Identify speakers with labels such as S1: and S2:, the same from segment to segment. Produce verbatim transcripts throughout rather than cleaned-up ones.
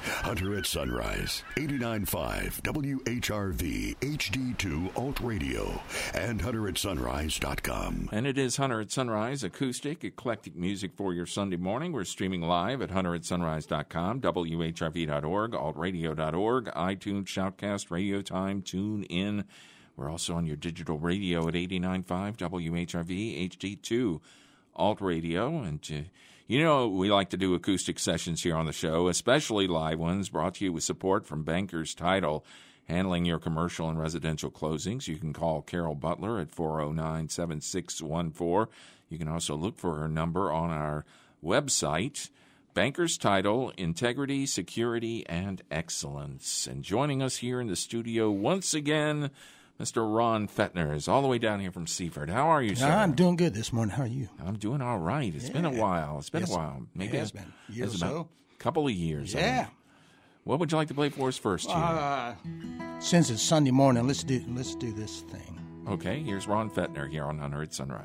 S1: Hunter at Sunrise, eighty-nine point five W H R V H D two Alt Radio, and hunter at sunrise dot com.
S2: And it is Hunter at Sunrise, acoustic, eclectic music for your Sunday morning. We're streaming live at hunter at sunrise dot com, W H R V dot org, alt radio dot org, iTunes, Shoutcast, Radio Time, Tune In. We're also on your digital radio at eighty-nine point five W H R V H D two Alt Radio. And uh, you know, we like to do acoustic sessions here on the show, especially live ones, brought to you with support from Bankers Title, handling your commercial and residential closings. You can call Carol Butler at four oh nine, seven six one four. You can also look for her number on our website, Bankers Title, Integrity, Security, and Excellence. And joining us here in the studio once again, Mister Ron Fettner is all the way down here from Seaford. How are you, sir?
S3: I'm doing good this morning. How are you?
S2: I'm doing all right. It's yeah. been a while. It's been
S3: yes,
S2: a while. Maybe
S3: it has been a year or
S2: about
S3: so.
S2: A couple of years.
S3: Yeah.
S2: I mean. What would you like to play for us first here?
S3: Uh, since it's Sunday morning, let's do let's do this thing.
S2: Okay, here's Ron Fettner here on Hunter at Sunrise.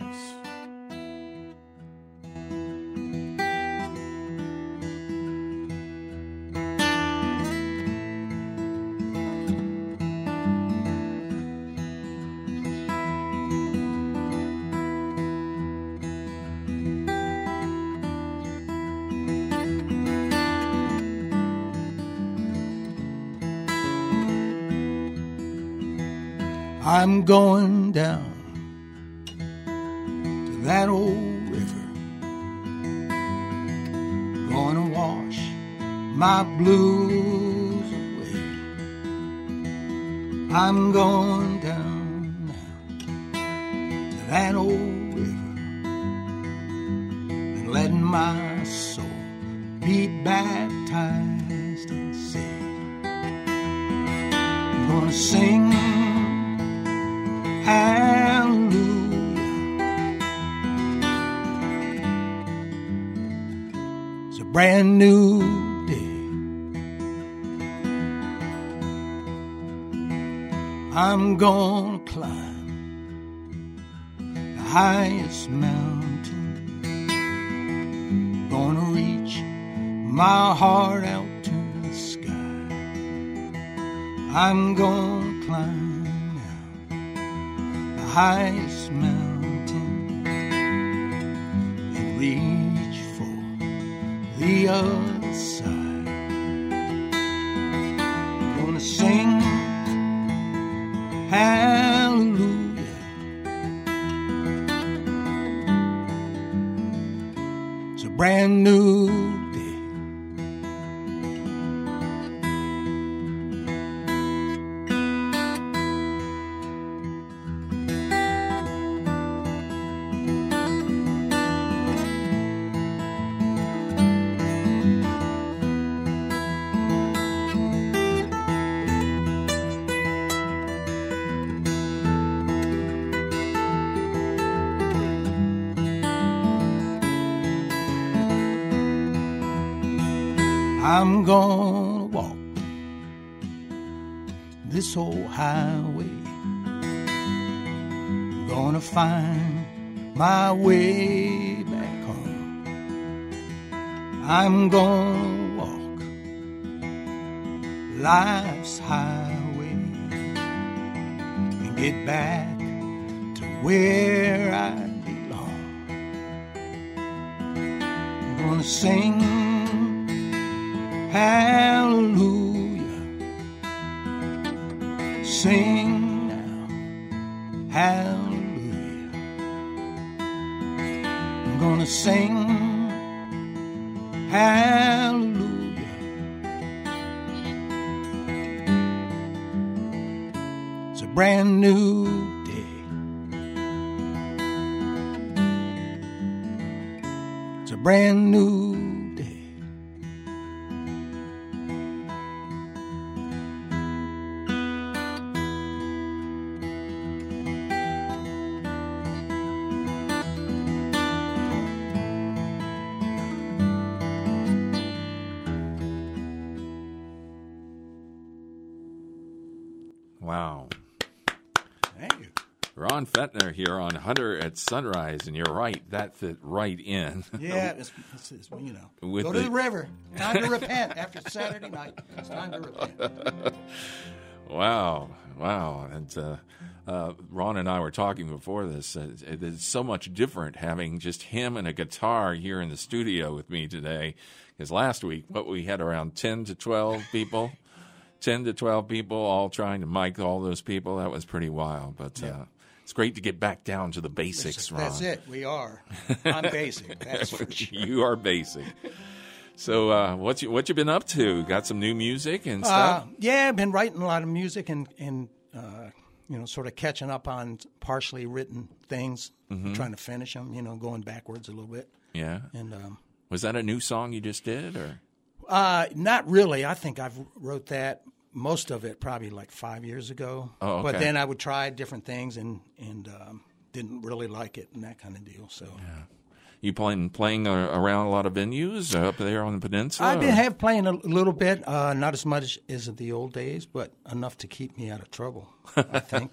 S3: I'm going down to that old river, gonna wash my blues away. I'm going down now to that old river and letting my soul be baptized and saved. I'm gonna sing hallelujah. It's a brand new day. I'm gonna climb the highest mountain, gonna reach my heart out to the sky. I'm gonna climb highest mountain and reach for the other side. I'm gonna sing hallelujah. It's a brand new day. I'm gonna walk this old highway, gonna find my way back home. I'm gonna walk life's highway and get back to where I belong. I'm gonna sing hallelujah. Sing now, hallelujah. I'm gonna sing hallelujah. It's a brand new day. It's a brand new
S2: Wow.
S3: Thank you.
S2: Ron Fetner here on Hunter at Sunrise, and you're right, that fit right in.
S3: Yeah, it's, it's, it's, you know,
S2: With
S3: go
S2: the-
S3: to the river. Time to repent after Saturday night. It's time to repent.
S2: Wow, wow. And uh, uh, Ron and I were talking before this. Uh, it- it's so much different having just him and a guitar here in the studio with me today. Because last week, what we had around ten to twelve people, ten to twelve people all trying to mic all those people. That was pretty wild. But uh, it's great to get back down to the basics, Ron.
S3: That's it. We are. I'm basic. That's for sure.
S2: You are basic. So uh, what you what you been up to? Got some new music and
S3: Uh,
S2: stuff?
S3: yeah, I've been writing a lot of music and, and uh, you know, sort of catching up on partially written things,
S2: Mm-hmm.
S3: trying to finish them, you know, going backwards a little bit.
S2: Yeah.
S3: And um,
S2: Was that a new song you just did, or?
S3: uh, not really. I think I've wrote that, most of it probably like five years ago.
S2: Oh, okay.
S3: But then I would try different things and, and um, didn't really like it and that kind of deal. So
S2: You playing playing uh, around a lot of venues up there on the peninsula?
S3: I've been
S2: or-
S3: have playing a little bit, uh, not as much as the old days, but enough to keep me out of trouble, I think.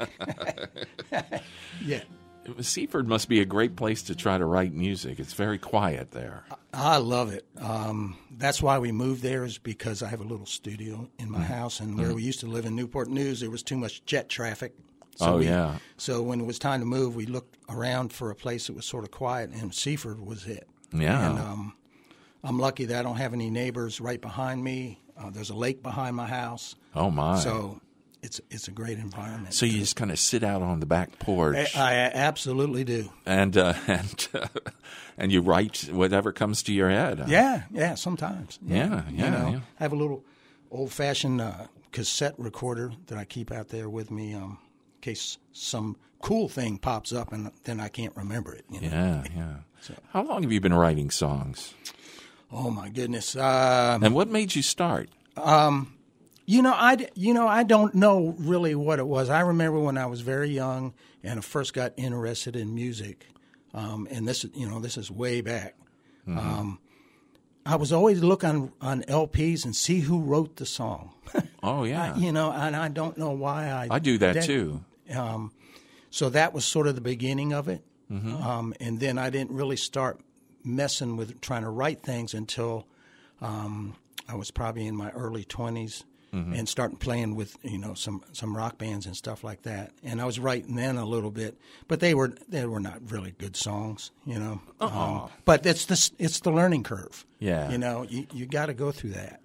S3: Yeah.
S2: Seaford must be a great place to try to write music. It's very quiet there.
S3: I love it. Um, that's why we moved there, is because I have a little studio in my house, and where we used to live in Newport News, there was too much jet traffic.
S2: Oh,
S3: we,
S2: yeah.
S3: So when it was time to move, we looked around for a place that was sort of quiet, and Seaford was it.
S2: Yeah.
S3: And um, I'm lucky that I don't have any neighbors right behind me. Uh, there's a lake behind my house,
S2: Oh, my.
S3: so it's it's a great environment.
S2: So you just kind of sit out on the back porch
S3: I, I absolutely do.
S2: and uh, and uh, and you write whatever comes to your head.
S3: Yeah, yeah, sometimes.
S2: Yeah, yeah,
S3: You know,
S2: yeah.
S3: I have a little old-fashioned uh, cassette recorder that I keep out there with me um, in case some cool thing pops up and then I can't remember it. You know?
S2: Yeah, yeah. How long have you been writing songs?
S3: Oh my goodness. Uh,
S2: And what made you start?
S3: you know, I d- you know I don't know really what it was. I remember when I was very young and I first got interested in music, um, and this you know this is way back. Um, I was always look on on L Ps and see who wrote the song.
S2: Oh, yeah.
S3: You know, and I don't know why I.
S2: I do that
S3: did.
S2: too.
S3: Um, so that was sort of the beginning of it, um, and then I didn't really start messing with trying to write things until um, I was probably in my early twenties and started playing with you know some some rock bands and stuff like that. And I was writing then a little bit, but they were they were not really good songs, you know. Um, but it's the it's the learning curve.
S2: Yeah.
S3: you know, you you got to go through that.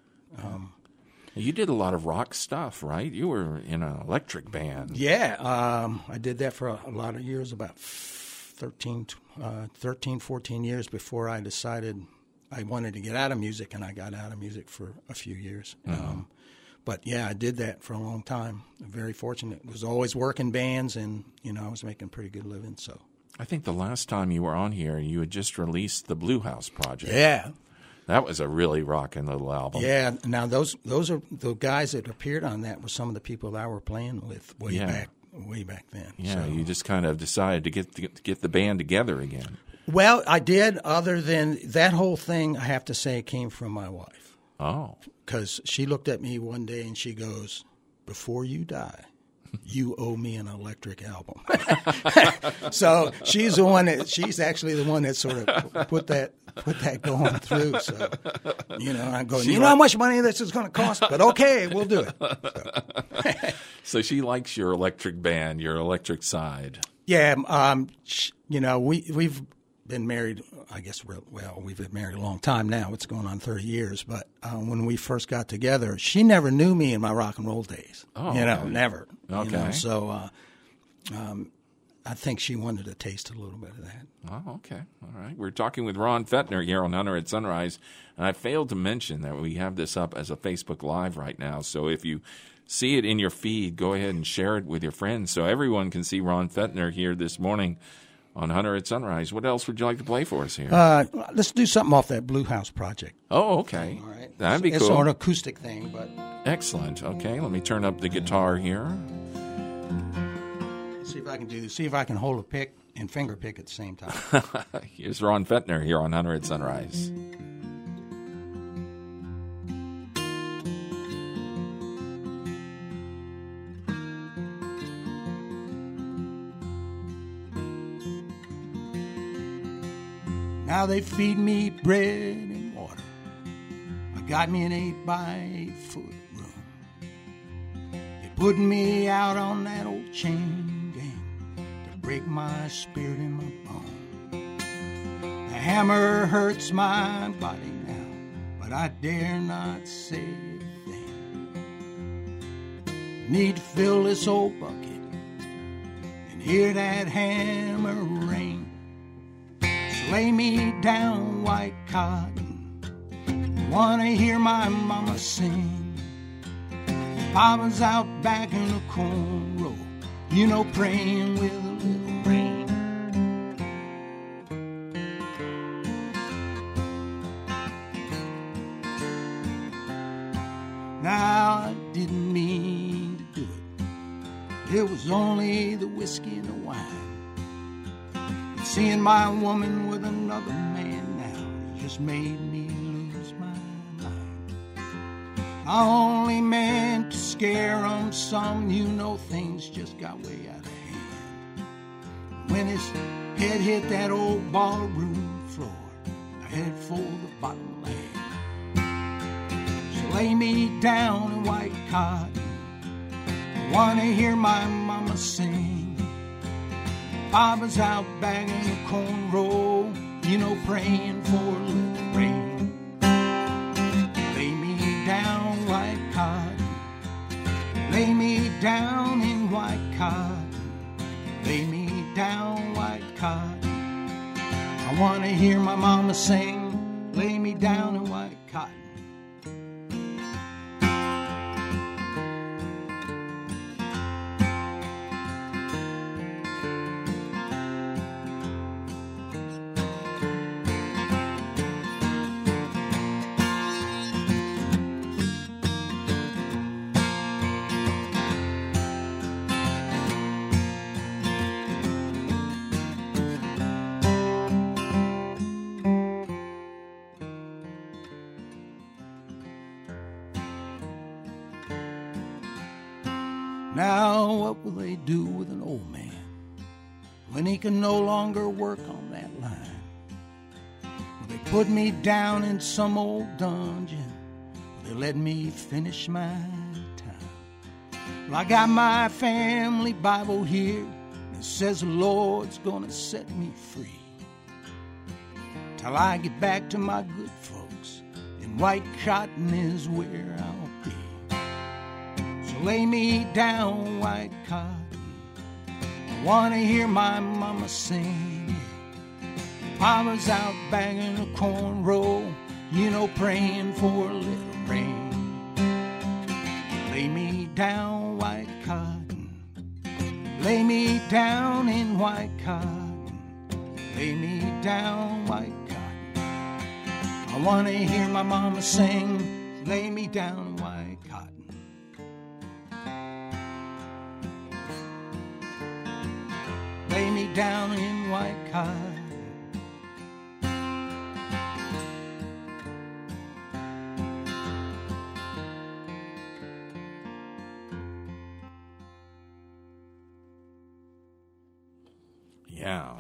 S2: You did a lot of rock stuff, right? You were in an electric band.
S3: Yeah, um, I did that for a, a lot of years, about thirteen, uh, thirteen, fourteen years before I decided I wanted to get out of music, and I got out of music for a few years. Um, but yeah, I did that for a long time. I'm very fortunate. Was always working bands, and you know I was making a pretty good living. So
S2: I think the last time you were on here, you had just released the Blue House Project.
S3: yeah,
S2: That was a really rocking little album.
S3: yeah. Now those those are the guys that appeared on that were some of the people that I were playing with way
S2: Yeah.
S3: back way back then.
S2: Yeah,
S3: So-
S2: you just kind of decided to get to get the band together again.
S3: Well, I did. Other than that whole thing, I have to say, came from my wife.
S2: Oh,
S3: Because she looked at me one day and she goes, "Before you die, you owe me an electric album." So she's the one that she's actually the one that sort of put that put that going through. So you know, I'm going.
S2: She
S3: You know how
S2: like-
S3: much money this is going to cost, but okay, we'll do it. So,
S2: so she likes your electric band, your electric side.
S3: yeah, um, sh- you know, we we've been married. I guess we're, well, we've been married a long time now. It's going on thirty years. But uh, when we first got together, she never knew me in my rock and roll days.
S2: Oh,
S3: you know,
S2: okay.
S3: never. You
S2: Okay.
S3: know, so uh, um, I think she wanted to taste a little bit of that.
S2: Oh, okay. All right. We're talking with Ron Fetner here on Hunter at Sunrise. And I failed to mention that we have this up as a Facebook Live right now. So if you see it in your feed, go ahead and share it with your friends so everyone can see Ron Fetner here this morning on Hunter at Sunrise. What else would you like to play for us here?
S3: Uh, let's do something off that Blue House Project.
S2: oh, okay.
S3: All right.
S2: That'd be
S3: it's
S2: cool.
S3: an acoustic thing, but
S2: Excellent. Okay, let me turn up the guitar here.
S3: see if I can do this. See if I can hold a pick and finger pick at the same time.
S2: Here's Ron Fetner here on Hunter at Sunrise.
S3: Now they feed me bread and water. I got me an eight by eight foot room. They put me out on that old chain gang to break my spirit in my bone. The hammer hurts my body now, but I dare not say a thing. Need to fill this old bucket and hear that hammer ring. So lay me down, white cotton, wanna hear my mama sing. Papa's out back in the corn row, you know, praying with a little rain. Now I didn't mean to do it. It was only the whiskey and the wine. And seeing my woman with another man now just made me lose my mind. I only meant to scare 'em some, you know, things just got way out of hand. When his head hit that old ballroom floor, I headed for the bottom land. Lay me down in white cotton, I wanna hear my mama sing. Papa's out bagging the corn row, you know, praying for a little rain. Lay me down, white cotton, lay me down in white cotton, lay me down, white cotton. I wanna hear my mama sing, lay me down in white cotton. Now what will they do with an old man when he can no longer work on that line? Will they put me down in some old dungeon? Will they let me finish my time? Well, I got my family Bible here, and it says the Lord's gonna set me free. Till I get back to my good folks, and white cotton is where I'll be. Lay me down, white cotton, I wanna hear my mama sing. Papa's out banging a corn row, you know, praying for a little rain. Lay me down, white cotton, lay me down in white cotton, lay me down, white cotton. I wanna hear my mama sing, lay me down, white cotton. Lay me down in white cotton.
S2: Yeah.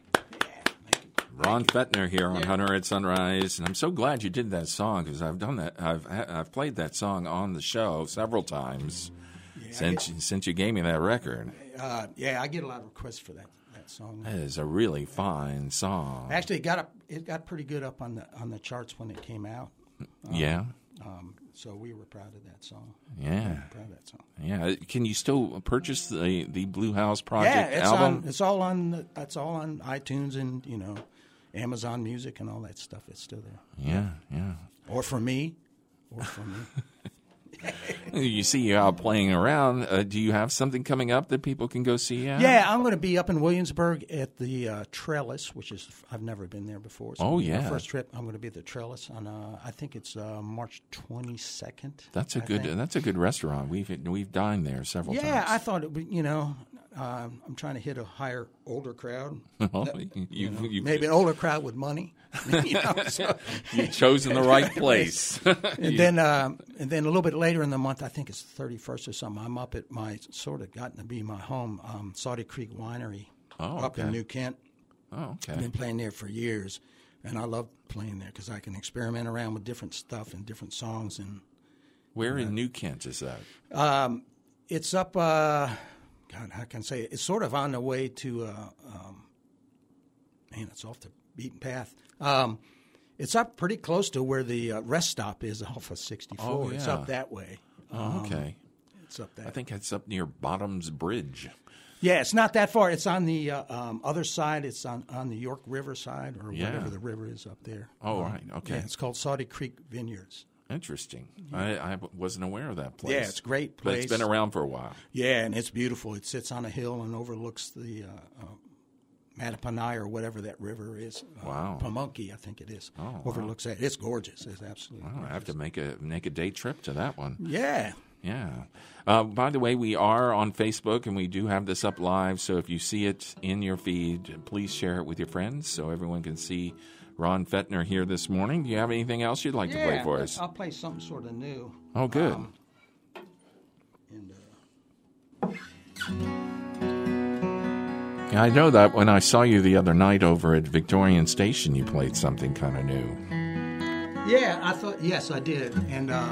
S2: Ron Fettner here on yeah. Hunter at Sunrise, and I'm so glad you did that song because I've done that. I've I've played that song on the show several times yeah, since get, since you gave me that record.
S3: Uh, yeah, I get a lot of requests for that, that song.
S2: That is a really fine song.
S3: Actually, it got up, it got pretty good up on the on the charts when it came out. Um,
S2: yeah.
S3: Um, so we were proud of that song.
S2: Yeah.
S3: We were proud of that song.
S2: Yeah. Can you still purchase the the Blue House Project
S3: yeah, it's
S2: album?
S3: On, it's all on the, it's all on iTunes and, you know, Amazon Music and all that stuff. It's still there.
S2: Yeah, yeah.
S3: Or for me. Or for me.
S2: You see you out playing around. Uh, do you have something coming up that people can go see you at?
S3: Yeah, I'm going to be up in Williamsburg at the uh, Trellis, which is I've never been there before. So
S2: oh yeah,
S3: my first trip. I'm going to be at the Trellis on uh, I think it's uh, March twenty-second.
S2: That's a
S3: I
S2: good.
S3: think.
S2: That's a good restaurant. We've we've dined there several
S3: yeah,
S2: times.
S3: Yeah, I thought it would. You know, uh, I'm trying to hit a higher, older crowd.
S2: well,
S3: that,
S2: you, you,
S3: know,
S2: you,
S3: maybe an older crowd with money. you know, so.
S2: You've chosen the right place.
S3: and then, uh, and then a little bit later in the month, I think it's the thirty-first or something. I'm up at my sort of gotten to be my home, um, Saudi Creek Winery,
S2: oh,
S3: up
S2: okay.
S3: in New Kent.
S2: Oh, okay.
S3: I've been playing there for years. and I love playing there because I can experiment around with different stuff and different songs. And
S2: where uh, in New Kent is that?
S3: Um, it's up. Uh, God, how can I say it? It's sort of on the way to. Uh, um, man, it's off the beaten path. Um, it's up pretty close to where the uh, rest stop is off of sixty-four.
S2: Oh, yeah.
S3: It's up that way.
S2: Oh, okay.
S3: Um, it's up that.
S2: I think it's up near Bottoms Bridge.
S3: Yeah, it's not that far. It's on the uh, um, other side. It's on, on the York River side, or
S2: yeah.
S3: whatever the river is up there.
S2: Oh,
S3: um,
S2: right. Okay.
S3: Yeah, it's called Saudi Creek Vineyards.
S2: Interesting. I, I wasn't aware of that place.
S3: Yeah, it's a great place.
S2: But it's been around for a while.
S3: Yeah, and it's beautiful. It sits on a hill and overlooks the uh, uh, Mattaponi or whatever that river is.
S2: Wow.
S3: Uh, Pamunkey, I think it is.
S2: Oh,
S3: overlooks wow. that. It's gorgeous. It's absolutely
S2: wow,
S3: gorgeous.
S2: I have to make a make a day trip to that one.
S3: Yeah.
S2: Yeah. Uh, by the way, we are on Facebook, and we do have this up live, so if you see it in your feed, please share it with your friends so everyone can see Ron Fettner here this morning. Do you have anything else you'd like
S3: yeah,
S2: to play for us?
S3: I'll play something sort of new.
S2: Oh, good.
S3: Um, and, uh...
S2: I know that when I saw you the other night over at Victorian Station, you played something kind of new.
S3: Yeah, I thought, yes, I did. And, uh...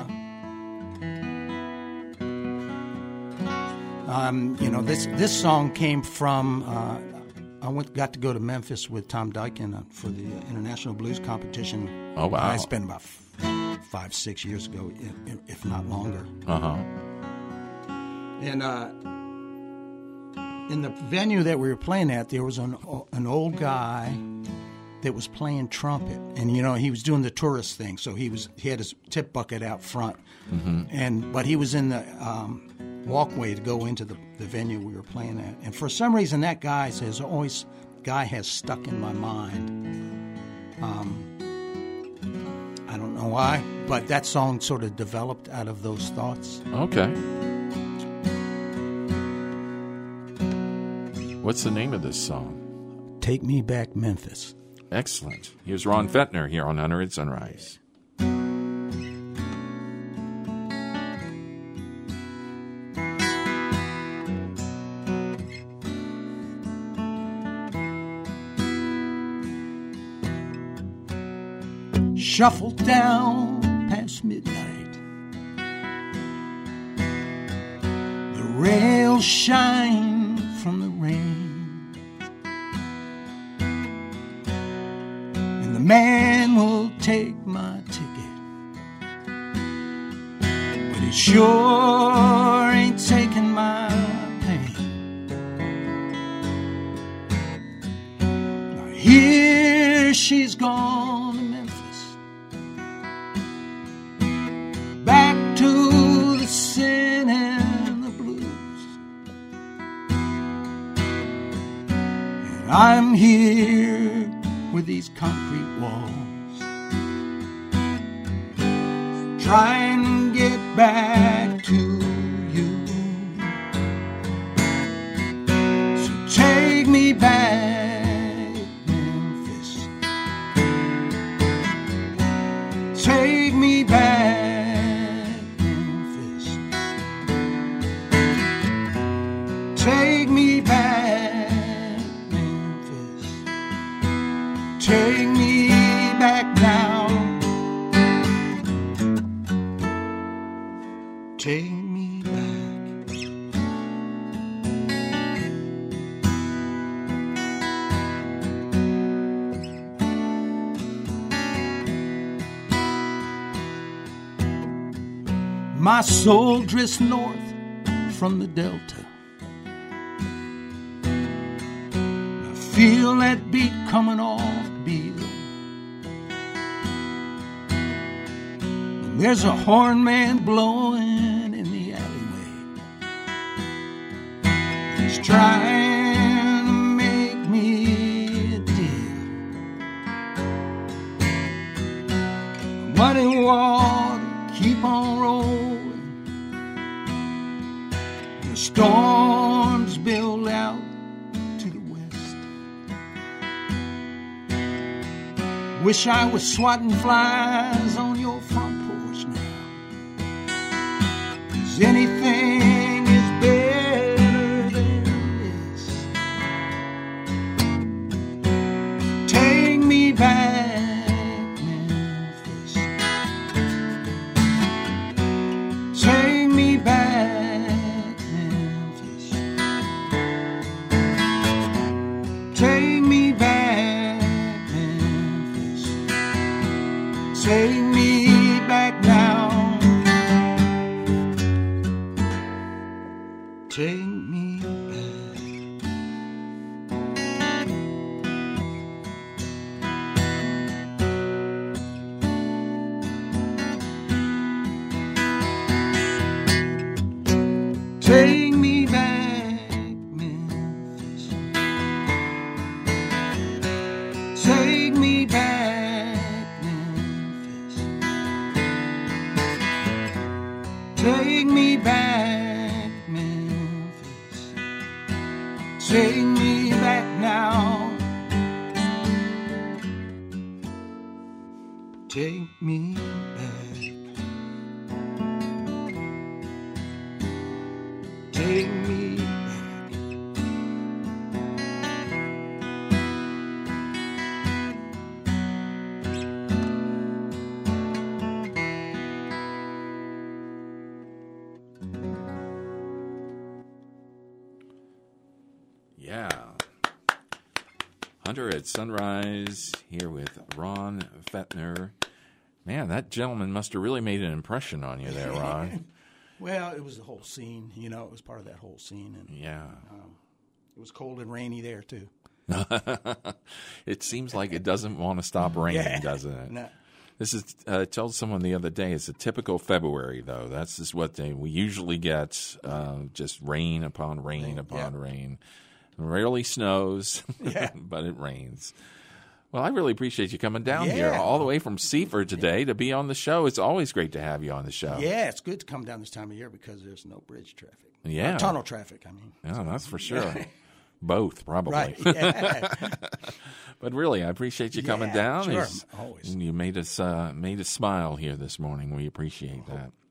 S3: Um, you know, this this song came from. Uh, I went got to go to Memphis with Tom Dykin for the International Blues Competition.
S2: Oh wow!
S3: I spent about five, six years ago, if not longer.
S2: Uh huh.
S3: And uh, in the venue that we were playing at, there was an an old guy that was playing trumpet, and you know he was doing the tourist thing. So he was he had his tip bucket out front, mm-hmm. and but he was in the. Um, walkway to go into the, the venue we were playing at. And for some reason, that guy has always guy has stuck in my mind. Um, I don't know why, but that song sort of developed out of those thoughts.
S2: Okay. What's the name of this song?
S3: Take Me Back, Memphis.
S2: Excellent. Here's Ron Fettner here on Hunter at Sunrise.
S3: Shuffle down past midnight. The rails shine from the rain, and the man will take my ticket, but he sure ain't taking my pain. Now here she's gone, back to the sin and the blues, and I'm here with these concrete walls, trying to get back to you. So take me back, Memphis. Take me back. Take me back, Memphis. Take me back now. Take me back. My soul drifts north from the Delta. Feel that beat coming off the beat. And there's a horn man blowing in the alleyway. He's trying to make me a deal. Muddy water keep on rolling. The storms build out. Wish I was swatting flies on your front porch now. 'Cause anything is better than this. Take me back, Take me back, Memphis. Take me back now. Take me back. Take me back.
S2: Yeah. Hunter at Sunrise here with Ron Fetner. Man, that gentleman must have really made an impression on you there, Ron.
S3: Well, it was the whole scene. You know, it was part of that whole scene. And
S2: Yeah.
S3: um, it was cold and rainy there, too.
S2: It seems like it doesn't want to stop raining,
S3: Yeah.
S2: doesn't it?
S3: No.
S2: This is, uh, I told someone the other day, it's a typical February, though. That's just what they, we usually get, uh, just rain upon rain
S3: Rain,
S2: upon
S3: yeah.
S2: rain. It rarely snows,
S3: Yeah.
S2: but it rains. Well, I really appreciate you coming down
S3: Yeah.
S2: here all the way from Seaford today to be on the show. It's always great to have you on the show.
S3: Yeah, it's good to come down this time of year because there's no bridge traffic.
S2: Yeah.
S3: Or tunnel traffic, I mean.
S2: Yeah, that's for sure. Both, probably.
S3: Right. Yeah.
S2: But really, I appreciate you coming
S3: Yeah,
S2: down.
S3: sure,
S2: It's-
S3: always.
S2: You made us uh, made us smile here this morning. We appreciate that.